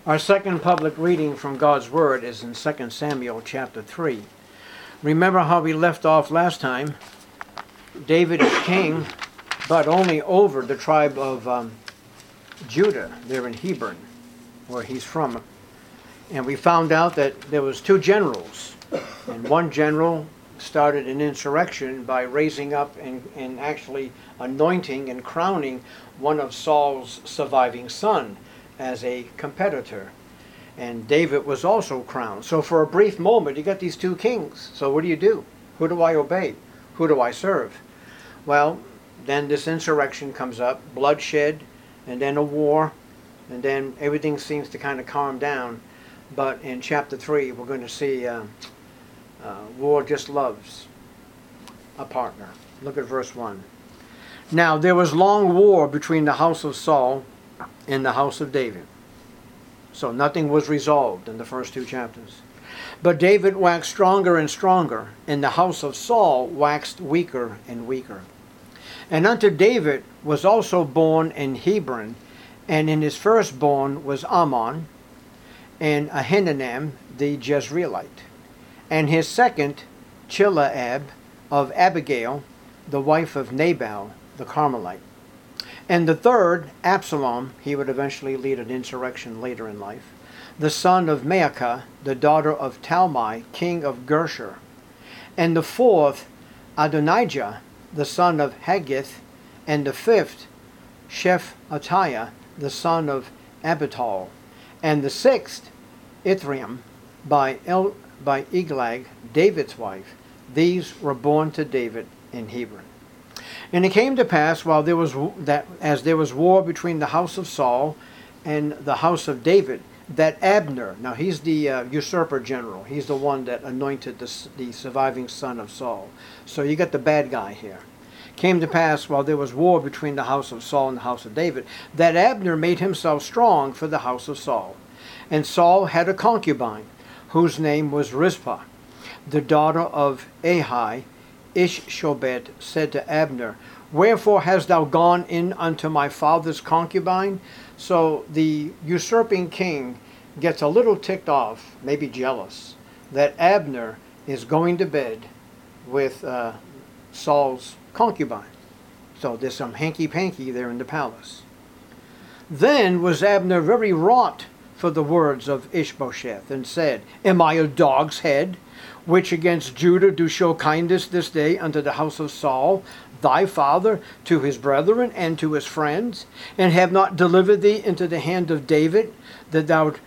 Our second public reading from God's Word is in 2 Samuel chapter 3. Remember how we left off last time? David is king, but only over the tribe of Judah, there in Hebron, where he's from. And we found out that there was two generals, and one general started an insurrection by raising up and actually anointing and crowning one of Saul's surviving son as a competitor. And David was also crowned. So for a brief moment, you got these two kings. So what do? Who do I obey? Who do I serve? Well, then this insurrection comes up, bloodshed, and then a war, and then everything seems to kind of calm down. But in chapter 3, we're going to see war just loves a partner. Look at verse 1. Now there was long war between the house of Saul and the house of David. So nothing was resolved in the first two chapters. But David waxed stronger and stronger, and the house of Saul waxed weaker and weaker. And unto David was also born in Hebron, and in his firstborn was Ammon, and Ahinoam the Jezreelite, and his second Chileab of Abigail, the wife of Nabal the Carmelite. And the third, Absalom, he would eventually lead an insurrection later in life, the son of Maacah, the daughter of Talmai, king of Geshur. And the fourth, Adonijah, the son of Haggith. And the fifth, Shephatiah, the son of Abital. And the sixth, Ithream, by Eglag, David's wife. These were born to David in Hebron. And it came to pass, as there was war between the house of Saul and the house of David, that Abner, now he's the usurper general, he's the one that anointed the surviving son of Saul. So you got the bad guy here. Came to pass, while there was war between the house of Saul and the house of David, that Abner made himself strong for the house of Saul. And Saul had a concubine, whose name was Rizpah, the daughter of Ahi. Ishshobet said to Abner, Wherefore hast thou gone in unto my father's concubine? So the usurping king gets a little ticked off, maybe jealous, that Abner is going to bed with Saul's concubine. So there's some hanky-panky there in the palace. Then was Abner very wroth for the words of Ishbosheth, and said, Am I a dog's head, which against Judah do show kindness this day unto the house of Saul, thy father, to his brethren and to his friends, and have not delivered thee into the hand of David, that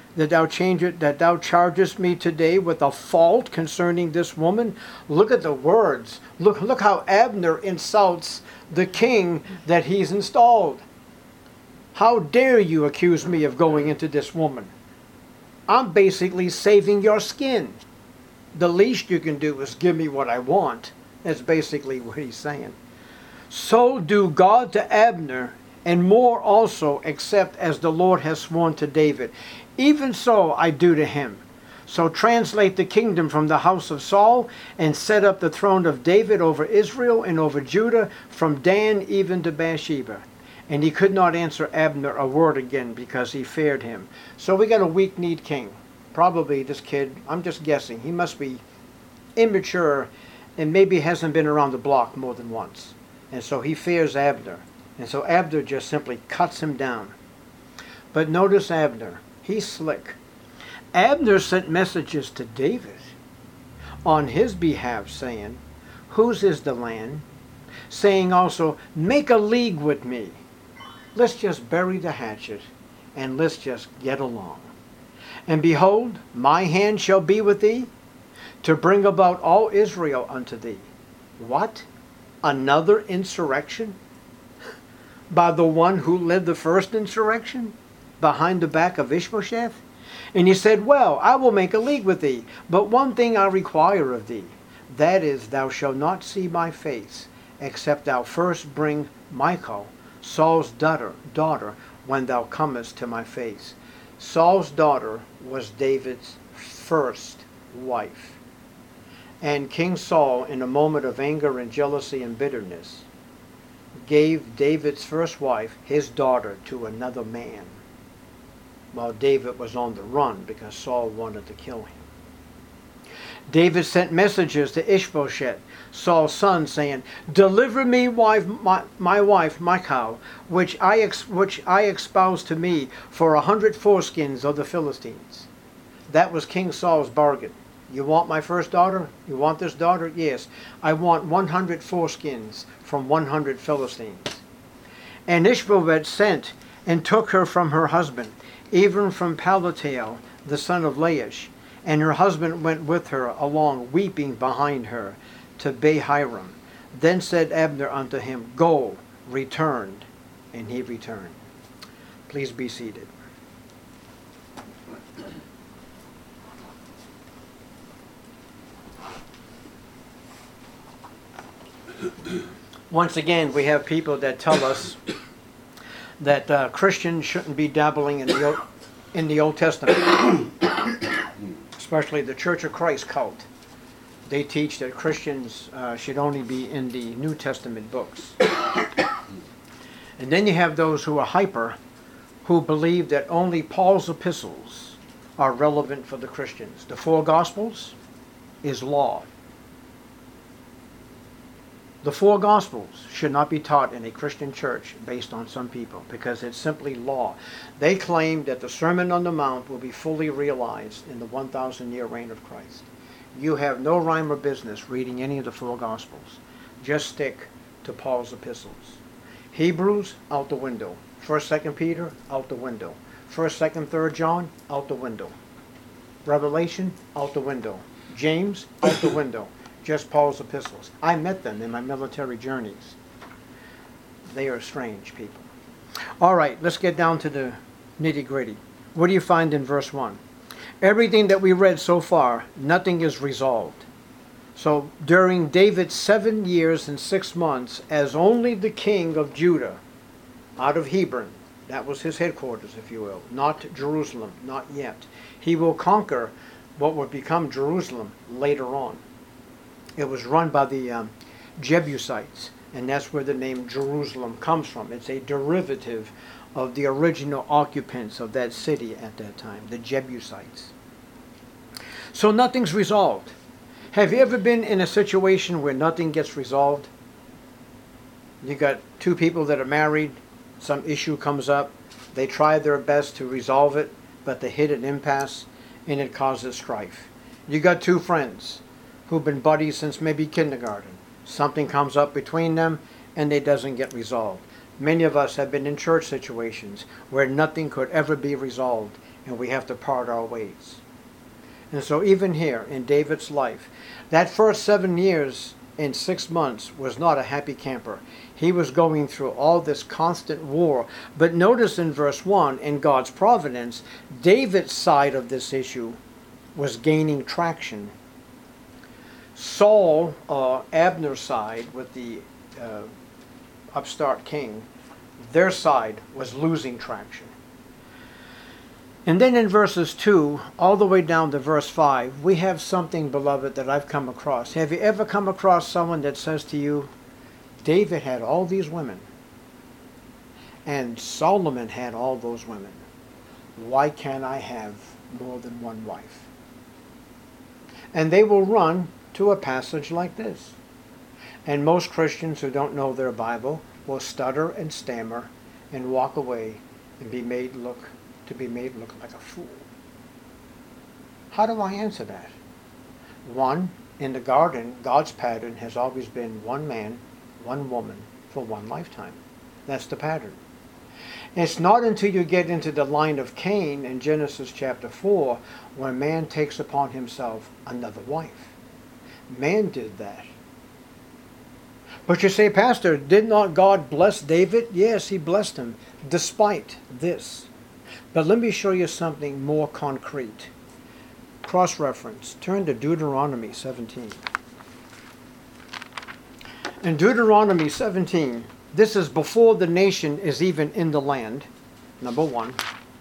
thou chargest me today with a fault concerning this woman? Look at the words. Look how Abner insults the king that he's installed. How dare you accuse me of going into this woman? I'm basically saving your skin. The least you can do is give me what I want. That's basically what he's saying. So do God to Abner, and more also, except as the Lord has sworn to David. Even so I do to him. So translate the kingdom from the house of Saul, and set up the throne of David over Israel and over Judah, from Dan even to Bathsheba. And he could not answer Abner a word again, because he feared him. So we got a weak-kneed king. Probably this kid, I'm just guessing, he must be immature and maybe hasn't been around the block more than once. And so he fears Abner. And so Abner just simply cuts him down. But notice Abner. He's slick. Abner sent messages to David on his behalf, saying, Whose is the land? Saying also, Make a league with me. Let's just bury the hatchet, and let's just get along. And behold, my hand shall be with thee, to bring about all Israel unto thee. What? Another insurrection? By the one who led the first insurrection? Behind the back of Ishbosheth? And he said, Well, I will make a league with thee, but one thing I require of thee, that is, thou shalt not see my face, except thou first bring Michal, Saul's daughter, when thou comest to my face. Saul's daughter was David's first wife. And King Saul, in a moment of anger and jealousy and bitterness, gave David's first wife, his daughter, to another man. while David was on the run because Saul wanted to kill him. David sent messages to Ishbosheth, Saul's son, saying, "Deliver me my wife Michal, which I espoused to me for 100 foreskins of the Philistines." That was King Saul's bargain. You want my first daughter? You want this daughter? Yes. I want 100 foreskins from 100 Philistines. And Ishbosheth sent and took her from her husband, even from Paltiel, the son of Laish. And her husband went with her along, weeping behind her, to Bahiram. Then said Abner unto him, "Go, return." And he returned. Please be seated. Once again, we have people that tell us that Christians shouldn't be dabbling in the Old Testament, especially the Church of Christ cult. They teach that Christians should only be in the New Testament books. And then you have those who are hyper, who believe that only Paul's epistles are relevant for the Christians. The four Gospels is law. The four Gospels should not be taught in a Christian church based on some people, because it's simply law. They claim that the Sermon on the Mount will be fully realized in the 1,000-year reign of Christ. You have no rhyme or business reading any of the four Gospels. Just stick to Paul's epistles. Hebrews, out the window. 1st, 2nd Peter, out the window. 1st, 2nd, 3rd John, out the window. Revelation, out the window. James, out the window. Just Paul's epistles. I met them in my military journeys. They are strange people. All right, let's get down to the nitty-gritty. What do you find in verse 1? Everything that we read so far, nothing is resolved. So during David's 7 years and 6 months, as only the king of Judah, out of Hebron, that was his headquarters, if you will, not Jerusalem, not yet. He will conquer what would become Jerusalem later on. It was run by the Jebusites, and that's where the name Jerusalem comes from. It's a derivative of the original occupants of that city at that time, the Jebusites. So nothing's resolved. Have you ever been in a situation where nothing gets resolved? You got two people that are married, some issue comes up, they try their best to resolve it, but they hit an impasse and it causes strife. You got two friends who've been buddies since maybe kindergarten. Something comes up between them and it doesn't get resolved. Many of us have been in church situations where nothing could ever be resolved and we have to part our ways. And so even here in David's life, that first 7 years and 6 months was not a happy camper. He was going through all this constant war. But notice in verse 1, in God's providence, David's side of this issue was gaining traction. Saul, Abner's side with the upstart king, their side was losing traction. And then in verses 2 all the way down to verse 5, we have something, beloved, that I've come across. Have you ever come across someone that says to you, David had all these women, and Solomon had all those women. Why can't I have more than one wife? And they will run to a passage like this. And most Christians who don't know their Bible will stutter and stammer and walk away and be made look like a fool. How do I answer that? One, in the garden, God's pattern has always been one man, one woman for one lifetime. That's the pattern. It's not until you get into the line of Cain in Genesis chapter 4 when man takes upon himself another wife. Man did that. But you say, Pastor, did not God bless David? Yes, he blessed him despite this. But let me show you something more concrete. Cross-reference. Turn to Deuteronomy 17. In Deuteronomy 17, this is before the nation is even in the land, number one.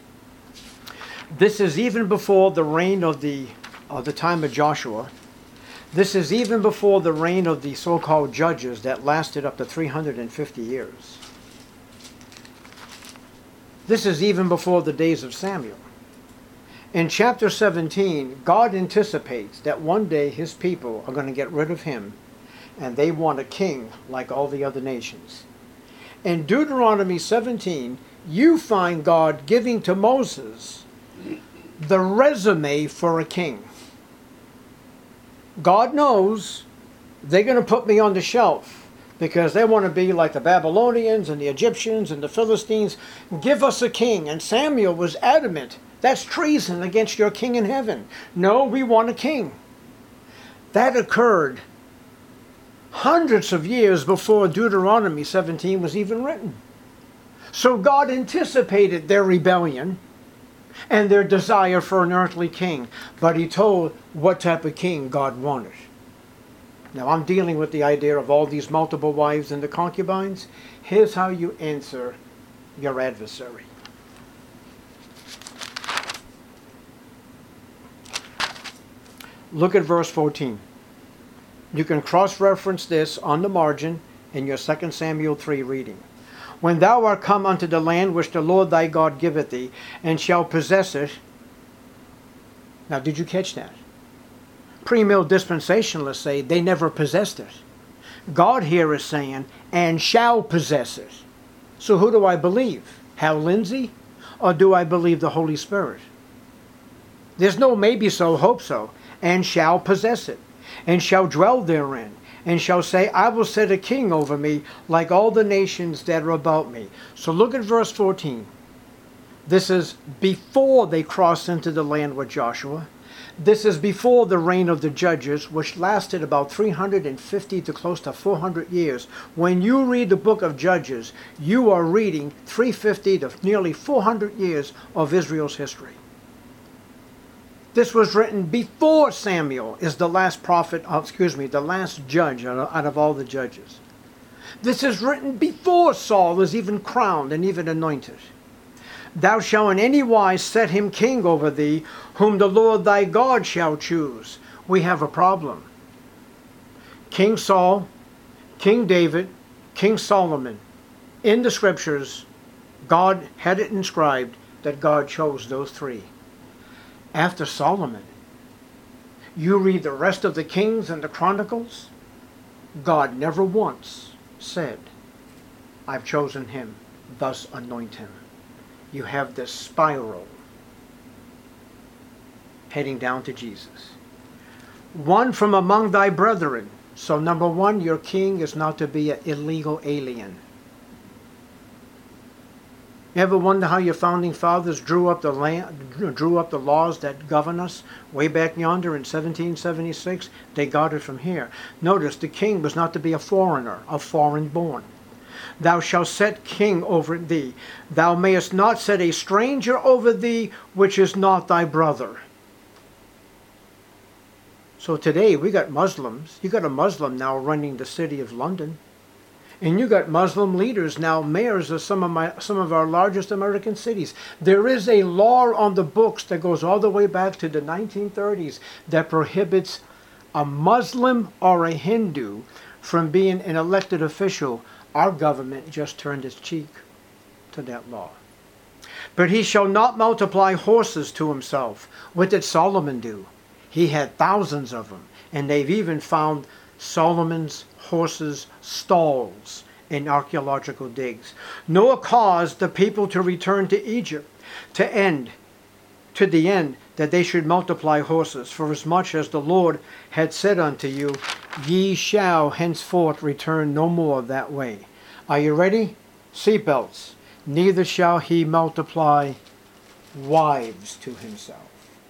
This is even before the reign of the time of Joshua. This is even before the reign of the so-called judges that lasted up to 350 years. This is even before the days of Samuel. In chapter 17, God anticipates that one day his people are going to get rid of him, and they want a king like all the other nations. In Deuteronomy 17, you find God giving to Moses the resume for a king. God knows they're going to put me on the shelf because they want to be like the Babylonians and the Egyptians and the Philistines. Give us a king. And Samuel was adamant. That's treason against your king in heaven. No, we want a king. That occurred hundreds of years before Deuteronomy 17 was even written. So God anticipated their rebellion and their desire for an earthly king. But he told what type of king God wanted. Now I'm dealing with the idea of all these multiple wives and the concubines. Here's how you answer your adversary. Look at verse 14. You can cross-reference this on the margin in your 2 Samuel 3 reading. When thou art come unto the land which the Lord thy God giveth thee, and shall possess it. Now, did you catch that? Pre-mill dispensationalists say they never possessed it. God here is saying, and shall possess it. So who do I believe? Hal Lindsey? Or do I believe the Holy Spirit? There's no maybe so, hope so. And shall possess it, and shall dwell therein, and shall say, I will set a king over me like all the nations that are about me. So look at verse 14. This is before they crossed into the land with Joshua. This is before the reign of the judges, which lasted about 350 to close to 400 years. When you read the book of Judges, you are reading 350 to nearly 400 years of Israel's history. This was written before Samuel is the last prophet, the last judge out of all the judges. This is written before Saul is even crowned and even anointed. Thou shalt in any wise set him king over thee, whom the Lord thy God shall choose. We have a problem. King Saul, King David, King Solomon. In the scriptures, God had it inscribed that God chose those three. After Solomon, you read the rest of the Kings and the Chronicles, God never once said, I've chosen him, thus anoint him. You have this spiral heading down to Jesus. One from among thy brethren. So number one, your king is not to be an illegal alien. You ever wonder how your founding fathers drew up the laws that govern us way back yonder in 1776? They got it from here. Notice the king was not to be a foreigner, a foreign born. Thou shalt set king over thee. Thou mayest not set a stranger over thee, which is not thy brother. So today we got Muslims. You got a Muslim now running the city of London. And you got Muslim leaders now, mayors of some of our largest American cities. There is a law on the books that goes all the way back to the 1930s that prohibits a Muslim or a Hindu from being an elected official. Our government just turned its cheek to that law. But he shall not multiply horses to himself. What did Solomon do? He had thousands of them. And they've even found Solomon's horses' stalls in archaeological digs. Nor caused the people to return to Egypt to the end that they should multiply horses. For as much as the Lord had said unto you, ye shall henceforth return no more that way. Are you ready? Seatbelts. Neither shall he multiply wives to himself.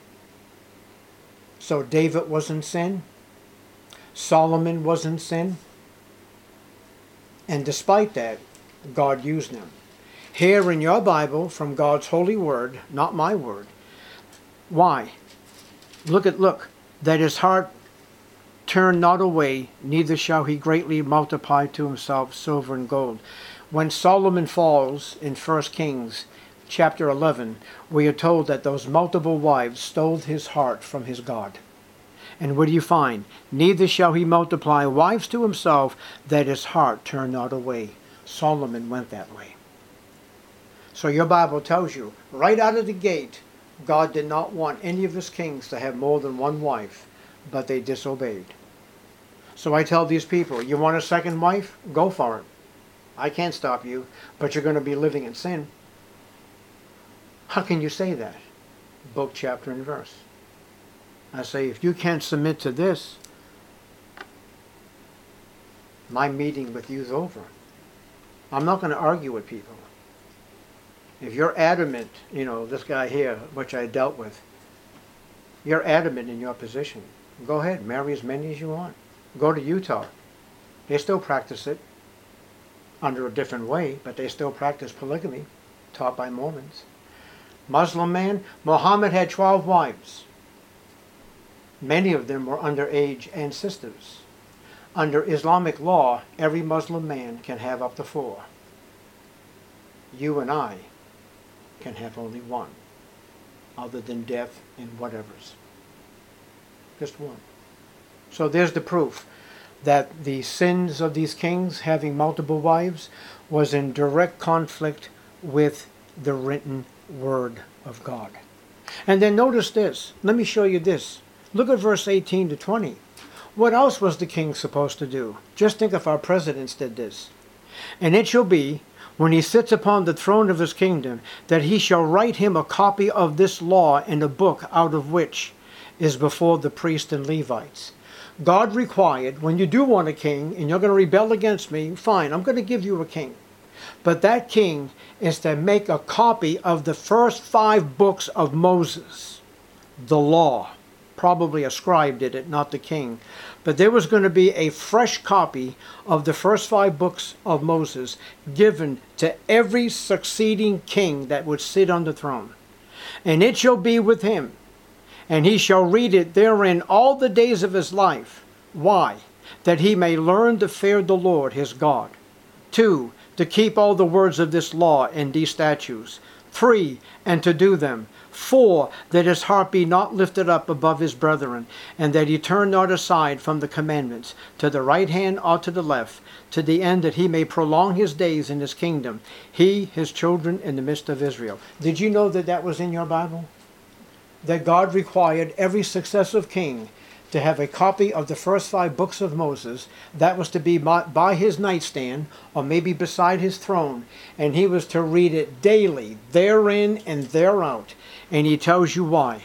So David was in sin. Solomon was in sin. And despite that, God used them. Here in your Bible, from God's holy word, not my word. Why? Look. That his heart turn not away, neither shall he greatly multiply to himself silver and gold. When Solomon falls in 1 Kings chapter 11, we are told that those multiple wives stole his heart from his God. And what do you find? Neither shall he multiply wives to himself, that his heart turn not away. Solomon went that way. So your Bible tells you, right out of the gate, God did not want any of his kings to have more than one wife, but they disobeyed. So I tell these people, you want a second wife? Go for it. I can't stop you, but you're going to be living in sin. How can you say that? Book, chapter, and verse. I say, if you can't submit to this, my meeting with you is over. I'm not going to argue with people. If you're adamant, this guy here, which I dealt with, you're adamant in your position, go ahead, marry as many as you want. Go to Utah. They still practice it under a different way, but they still practice polygamy, taught by Mormons. Muslim man, Muhammad had 12 wives. Many of them were underage and sisters. Under Islamic law, every Muslim man can have up to 4. You and I can have only 1, other than death and whatever's. Just 1. So there's the proof that the sins of these kings, having multiple wives, was in direct conflict with the written word of God. And then notice this. Let me show you this. Look at verse 18 to 20. What else was the king supposed to do? Just think if our presidents did this. And it shall be, when he sits upon the throne of his kingdom, that he shall write him a copy of this law in a book, out of which is before the priests and Levites. God required, when you do want a king, and you're going to rebel against me, fine, I'm going to give you a king. But that king is to make a copy of the first 5 books of Moses, the law. Probably a scribe did it, not the king. But there was going to be a fresh copy of the first 5 books of Moses given to every succeeding king that would sit on the throne. And it shall be with him, and he shall read it therein all the days of his life. Why? That he may learn to fear the Lord his God. 2, to keep all the words of this law and these statutes. 3, and to do them. 4, that his heart be not lifted up above his brethren, and that he turn not aside from the commandments, to the right hand or to the left, to the end that he may prolong his days in his kingdom, he, his children, in the midst of Israel. Did you know that that was in your Bible? That God required every successive king to have a copy of the first 5 books of Moses. That was to be by his nightstand, or maybe beside his throne, and he was to read it daily, therein and thereout. And he tells you why.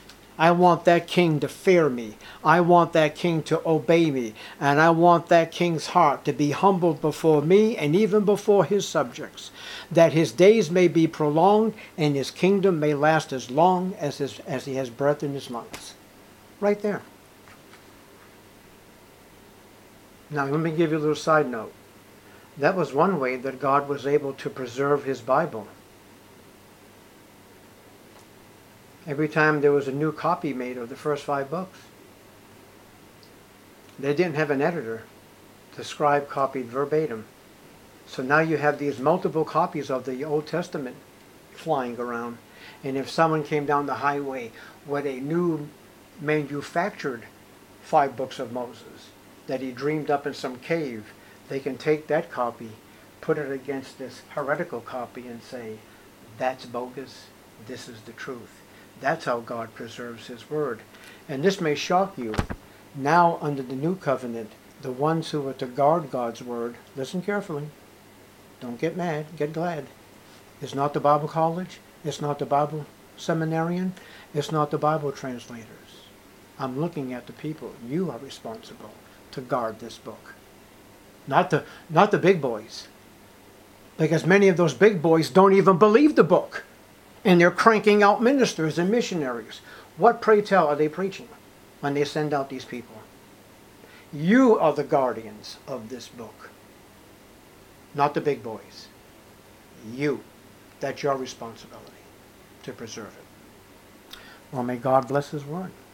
I want that king to fear me. I want that king to obey me. And I want that king's heart to be humbled before me and even before his subjects, that his days may be prolonged and his kingdom may last as long as he has breath in his lungs. Right there. Now let me give you a little side note. That was one way that God was able to preserve his Bible. Every time there was a new copy made of the first 5 books, they didn't have an editor. The scribe copied verbatim. So now you have these multiple copies of the Old Testament flying around. And if someone came down the highway with a new manufactured 5 books of Moses that he dreamed up in some cave, they can take that copy, put it against this heretical copy and say, that's bogus, this is the truth. That's how God preserves his word. And this may shock you. Now under the new covenant, the ones who are to guard God's word, listen carefully, don't get mad, get glad. It's not the Bible college, it's not the Bible seminarian, it's not the Bible translators. I'm looking at the people. You are responsible to guard this book. Not the big boys. Because many of those big boys don't even believe the book. And they're cranking out ministers and missionaries. What, pray tell, are they preaching when they send out these people? You are the guardians of this book. Not the big boys. You. That's your responsibility to preserve it. Well, may God bless his word.